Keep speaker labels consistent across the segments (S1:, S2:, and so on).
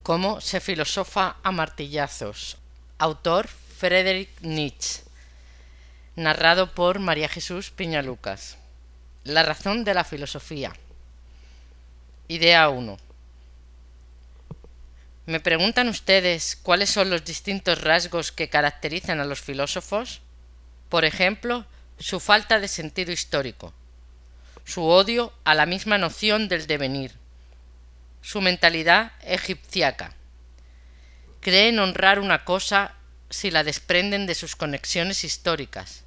S1: Cómo se filosofa a martillazos. Autor Friedrich Nietzsche. Narrado por María Jesús Piñalucas. La razón de la filosofía. Idea 1. ¿Me preguntan ustedes cuáles son los distintos rasgos que caracterizan a los filósofos? Por ejemplo, su falta de sentido histórico, su odio a la misma noción del devenir, su mentalidad egipciaca. Creen honrar una cosa si la desprenden de sus conexiones históricas,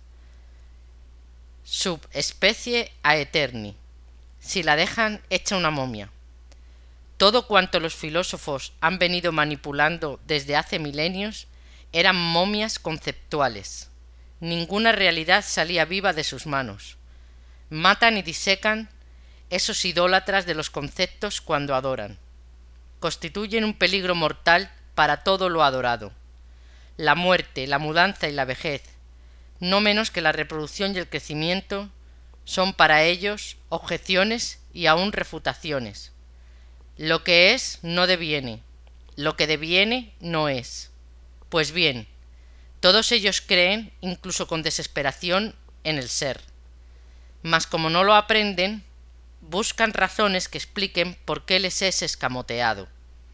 S1: sub especie aeterni, si la dejan hecha una momia. Todo cuanto los filósofos han venido manipulando desde hace milenios eran momias conceptuales. Ninguna realidad salía viva de sus manos. Matan y disecan esos idólatras de los conceptos cuando adoran. Constituyen un peligro mortal para todo lo adorado. La muerte, la mudanza y la vejez, no menos que la reproducción y el crecimiento, son para ellos objeciones y aún refutaciones. Lo que es no deviene, lo que deviene no es. Pues bien, todos ellos creen, incluso con desesperación, en el ser. Mas como no lo aprenden, buscan razones que expliquen por qué les es escamoteado.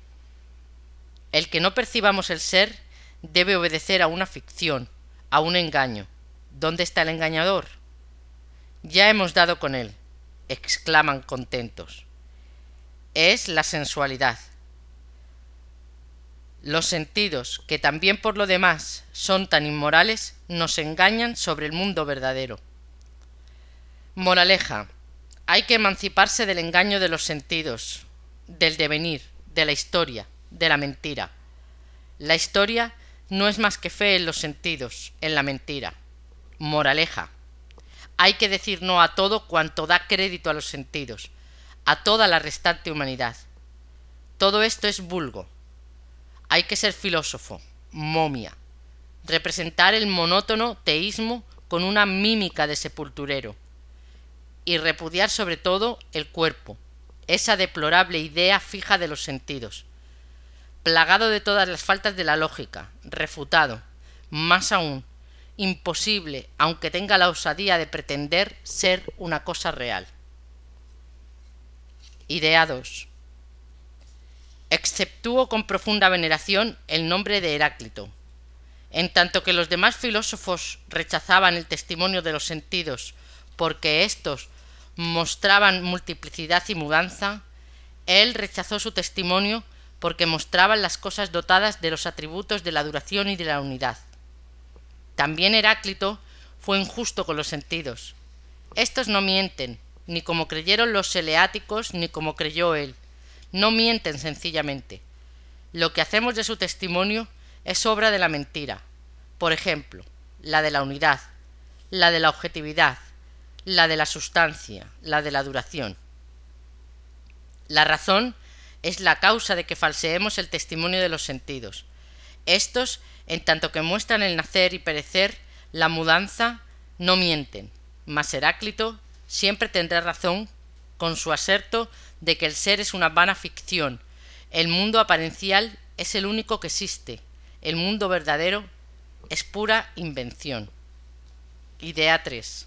S1: El que no percibamos el ser debe obedecer a una ficción, a un engaño. ¿Dónde está el engañador? Ya hemos dado con él, exclaman contentos. Es la sensualidad. Los sentidos, que también por lo demás son tan inmorales, nos engañan sobre el mundo verdadero. Moraleja: hay que emanciparse del engaño de los sentidos, del devenir, de la historia, de la mentira. La historia no es más que fe en los sentidos, en la mentira. Moraleja: hay que decir no a todo cuanto da crédito a los sentidos, a toda la restante humanidad. Todo esto es vulgo. Hay que ser filósofo, momia, representar el monótono teísmo con una mímica de sepulturero, y repudiar sobre todo el cuerpo, esa deplorable idea fija de los sentidos, plagado de todas las faltas de la lógica, refutado, más aún, imposible, aunque tenga la osadía de pretender ser una cosa real. Idea 2. Exceptúo con profunda veneración el nombre de Heráclito. En tanto que los demás filósofos rechazaban el testimonio de los sentidos porque éstos mostraban multiplicidad y mudanza, él rechazó su testimonio porque mostraban las cosas dotadas de los atributos de la duración y de la unidad. También Heráclito fue injusto con los sentidos. Estos no mienten, ni como creyeron los eleáticos, ni como creyó él. No mienten sencillamente. Lo que hacemos de su testimonio es obra de la mentira. Por ejemplo, la de la unidad, la de la objetividad, la de la sustancia, la de la duración. La razón es la causa de que falseemos el testimonio de los sentidos. Estos, en tanto que muestran el nacer y perecer, la mudanza, no mienten, mas Heráclito siempre tendrá razón con su aserto de que el ser es una vana ficción, el mundo aparencial es el único que existe, el mundo verdadero es pura invención. Idea 3.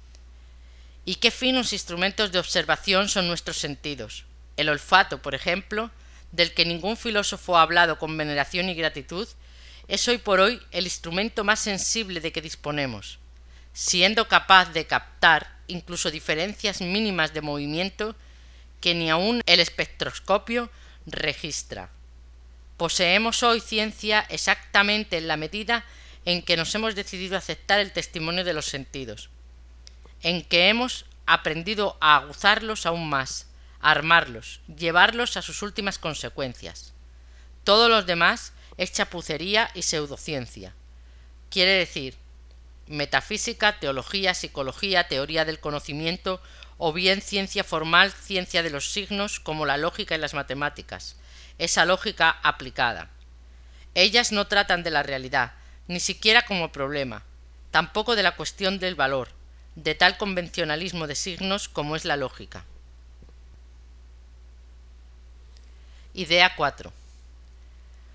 S1: ¿Y qué finos instrumentos de observación son nuestros sentidos? El olfato, por ejemplo, del que ningún filósofo ha hablado con veneración y gratitud, es hoy por hoy el instrumento más sensible de que disponemos, siendo capaz de captar incluso diferencias mínimas de movimiento que ni aun el espectroscopio registra. Poseemos hoy ciencia exactamente en la medida en que nos hemos decidido a aceptar el testimonio de los sentidos, en que hemos aprendido a aguzarlos aún más, a armarlos, llevarlos a sus últimas consecuencias. Todo lo demás es chapucería y pseudociencia. Quiere decir, metafísica, teología, psicología, teoría del conocimiento, o bien ciencia formal, ciencia de los signos, como la lógica y las matemáticas, esa lógica aplicada. Ellas no tratan de la realidad, ni siquiera como problema, tampoco de la cuestión del valor, de tal convencionalismo de signos como es la lógica. Idea 4.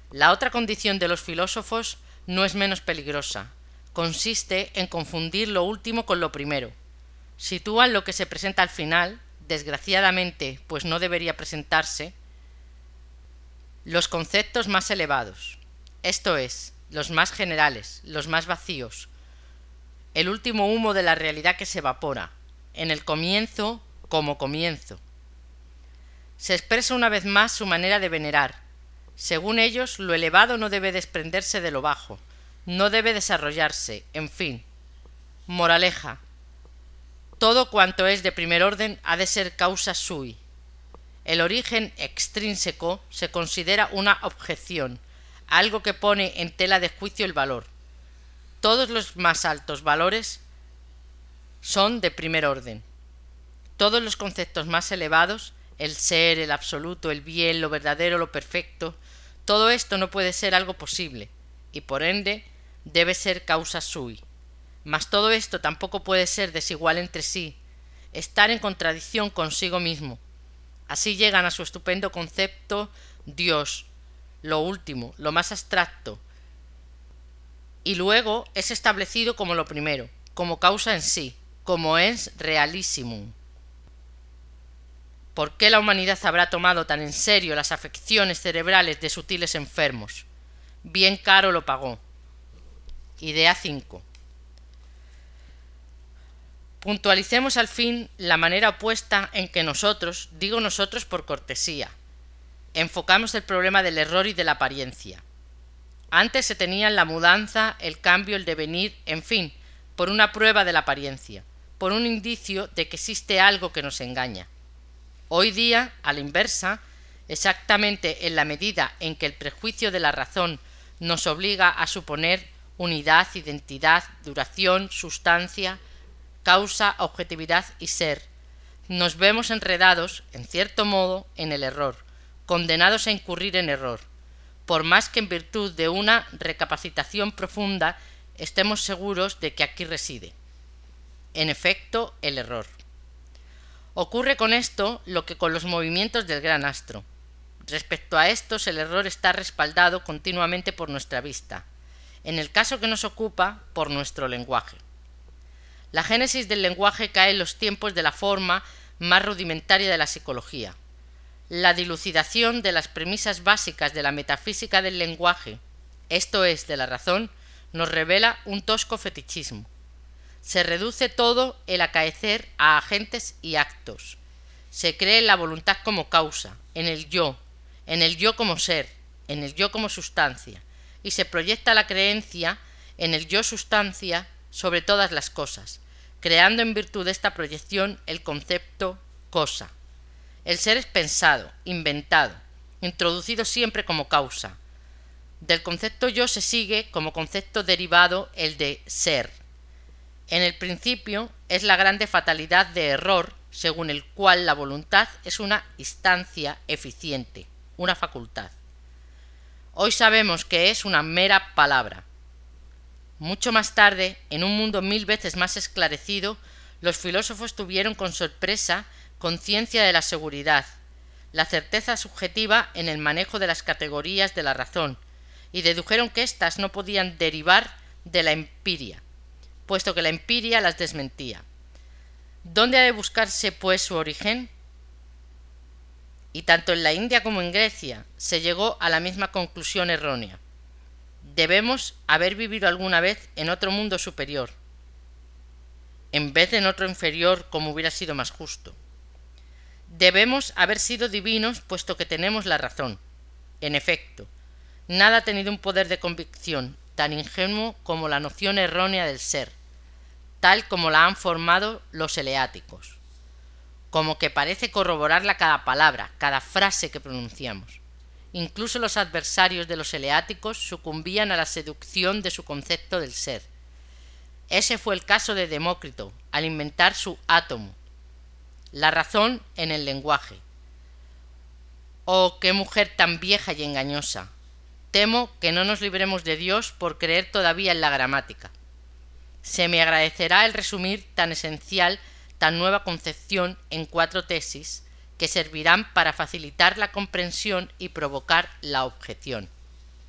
S1: La otra condición de los filósofos no es menos peligrosa. Consiste en confundir lo último con lo primero. Sitúan lo que se presenta al final, desgraciadamente, pues no debería presentarse, los conceptos más elevados, esto es, los más generales, los más vacíos, el último humo de la realidad que se evapora, en el comienzo como comienzo. Se expresa una vez más su manera de venerar. Según ellos, lo elevado no debe desprenderse de lo bajo, no debe desarrollarse, en fin. Moraleja: todo cuanto es de primer orden ha de ser causa sui. El origen extrínseco se considera una objeción, algo que pone en tela de juicio el valor. Todos los más altos valores son de primer orden. Todos los conceptos más elevados, el ser, el absoluto, el bien, lo verdadero, lo perfecto, todo esto no puede ser algo posible, y por ende debe ser causa sui. Mas todo esto tampoco puede ser desigual entre sí, estar en contradicción consigo mismo. Así llegan a su estupendo concepto Dios, lo último, lo más abstracto, y luego es establecido como lo primero, como causa en sí, como ens realissimum. ¿Por qué la humanidad habrá tomado tan en serio las afecciones cerebrales de sutiles enfermos? Bien caro lo pagó. Idea 5. Puntualicemos al fin la manera opuesta en que nosotros, digo nosotros por cortesía, enfocamos el problema del error y de la apariencia. Antes se tenían la mudanza, el cambio, el devenir, en fin, por una prueba de la apariencia, por un indicio de que existe algo que nos engaña. Hoy día, a la inversa, exactamente en la medida en que el prejuicio de la razón nos obliga a suponer unidad, identidad, duración, sustancia, causa, objetividad y ser, nos vemos enredados, en cierto modo, en el error, condenados a incurrir en error, por más que en virtud de una recapacitación profunda estemos seguros de que aquí reside, en efecto, el error. Ocurre con esto lo que con los movimientos del gran astro. Respecto a estos, el error está respaldado continuamente por nuestra vista, en el caso que nos ocupa, por nuestro lenguaje. La génesis del lenguaje cae en los tiempos de la forma más rudimentaria de la psicología. La dilucidación de las premisas básicas de la metafísica del lenguaje, esto es, de la razón, nos revela un tosco fetichismo. Se reduce todo el acaecer a agentes y actos. Se cree en la voluntad como causa, en el yo como ser, en el yo como sustancia, y se proyecta la creencia en el yo sustancia sobre todas las cosas, creando en virtud de esta proyección el concepto cosa. El ser es pensado, inventado, introducido siempre como causa. Del concepto yo se sigue como concepto derivado el de ser. En el principio es la grande fatalidad de error, según el cual la voluntad es una instancia eficiente, una facultad. Hoy sabemos que es una mera palabra. Mucho más tarde, en un mundo 1000 veces más esclarecido, los filósofos tuvieron con sorpresa conciencia de la seguridad, la certeza subjetiva en el manejo de las categorías de la razón, y dedujeron que éstas no podían derivar de la empiria, puesto que la empiria las desmentía. ¿Dónde ha de buscarse, pues, su origen? Y tanto en la India como en Grecia se llegó a la misma conclusión errónea. Debemos haber vivido alguna vez en otro mundo superior, en vez de en otro inferior, como hubiera sido más justo. Debemos haber sido divinos, puesto que tenemos la razón. En efecto, nada ha tenido un poder de convicción tan ingenuo como la noción errónea del ser, tal como la han formado los eleáticos, como que parece corroborarla cada palabra, cada frase que pronunciamos. Incluso los adversarios de los eleáticos sucumbían a la seducción de su concepto del ser. Ese fue el caso de Demócrito, al inventar su átomo, la razón en el lenguaje. ¡Oh, qué mujer tan vieja y engañosa! Temo que no nos libremos de Dios por creer todavía en la gramática. Se me agradecerá el resumir tan esencial, tan nueva concepción en 4 tesis, que servirán para facilitar la comprensión y provocar la objeción.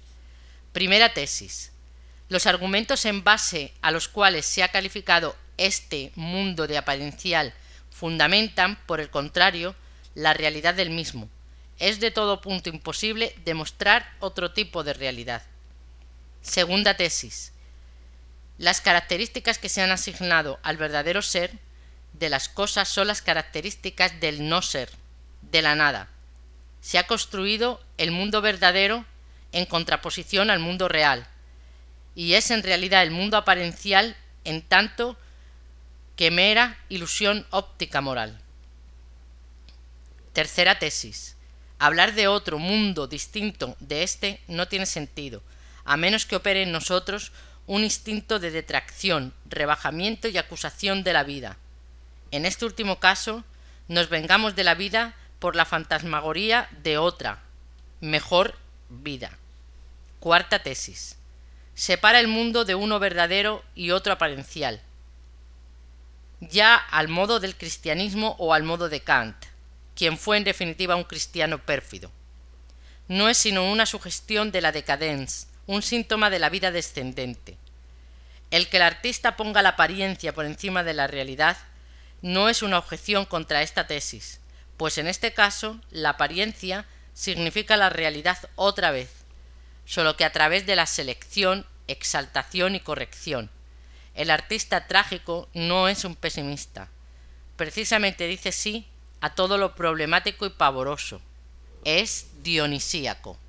S1: Primera tesis. Los argumentos en base a los cuales se ha calificado este mundo de apariencial fundamentan, por el contrario, la realidad del mismo. Es de todo punto imposible demostrar otro tipo de realidad. Segunda tesis. Las características que se han asignado al verdadero ser de las cosas son las características del no ser, de la nada. Se ha construido el mundo verdadero en contraposición al mundo real, y es en realidad el mundo apariencial en tanto que mera ilusión óptica moral. Tercera tesis. Hablar de otro mundo distinto de este no tiene sentido, a menos que opere en nosotros un instinto de detracción, rebajamiento y acusación de la vida. En este último caso, nos vengamos de la vida por la fantasmagoría de otra, mejor vida. Cuarta tesis. Separa el mundo de uno verdadero y otro apariencial, ya al modo del cristianismo o al modo de Kant, quien fue en definitiva un cristiano pérfido. No es sino una sugestión de la decadence, un síntoma de la vida descendente. El que el artista ponga la apariencia por encima de la realidad no es una objeción contra esta tesis, pues en este caso la apariencia significa la realidad otra vez, solo que a través de la selección, exaltación y corrección. El artista trágico no es un pesimista, precisamente dice sí a todo lo problemático y pavoroso, es dionisíaco.